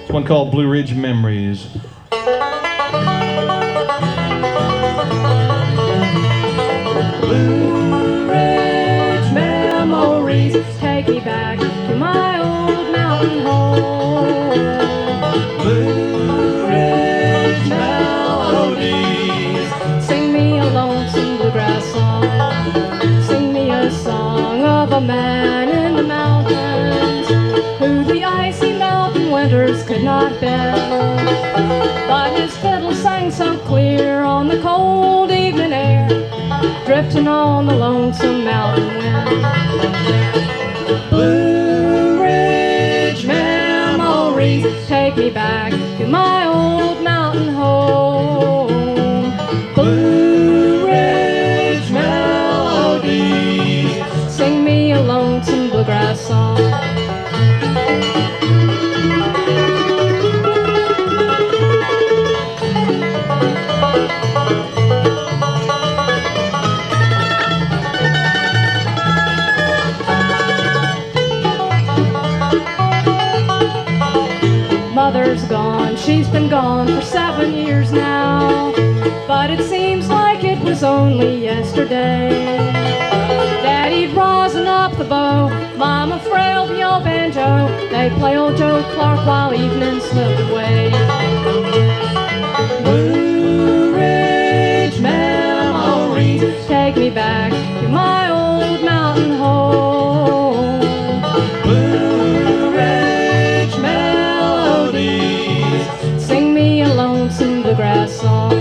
It's one called Blue Ridge Memories. Blue Ridge memories take me back to my old mountain home. Blue Ridge melodies sing me a lonesome bluegrass song. Sing me a song of a man in the mountains who the icy mountain winters could not bend. But his fiddle sang so clear on the cold evening air, drifting on the lonesome mountain wind. Blue Ridge memories take me back to my old mountain home. Blue Ridge melodies sing me a lonesome bluegrass song. Mother's gone, she's been gone for 7 years now, but it seems like it was only yesterday. Daddy'd rosin up the bow, Mama frail the old banjo, they'd play old Joe Clark while evening slipped away. Blue Ridge memories take me back to my old mountain home. Blue Ridge melodies sing me a lonesome bluegrass song.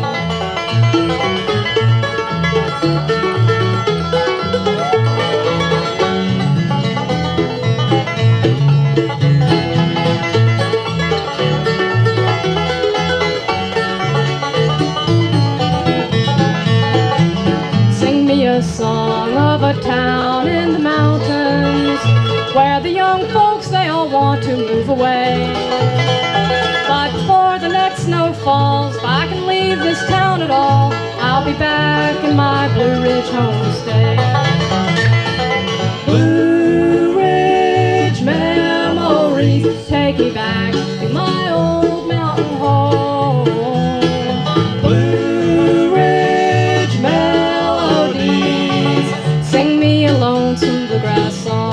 A song of a town in the mountains where the young folks, they all want to move away. But before the next snow falls, if I can leave this town at all, I'll be back in my Blue Ridge homestay. Blue Ridge memories take me back to my old mountain home. Blue Ridge melodies sing me a lonesome bluegrass song.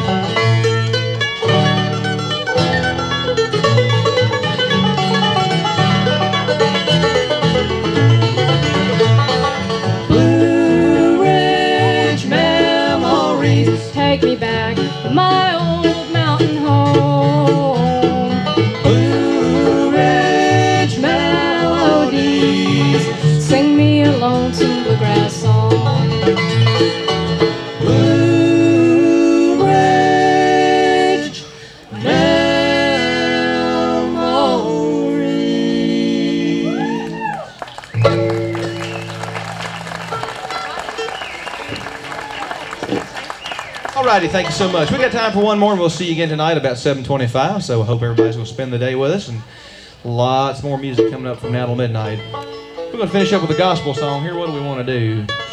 Blue Ridge memories take me back to my old mountain home. Blue Ridge melodies sing me a lonesome bluegrass song. Blue Ridge memories. Alrighty, thank you so much. We got time for one more, and we'll see you again tonight about 7:25. So I hope everybody's going to spend the day with us, and lots more music coming up from now till midnight. We're going to finish up with a gospel song here. What do we want to do?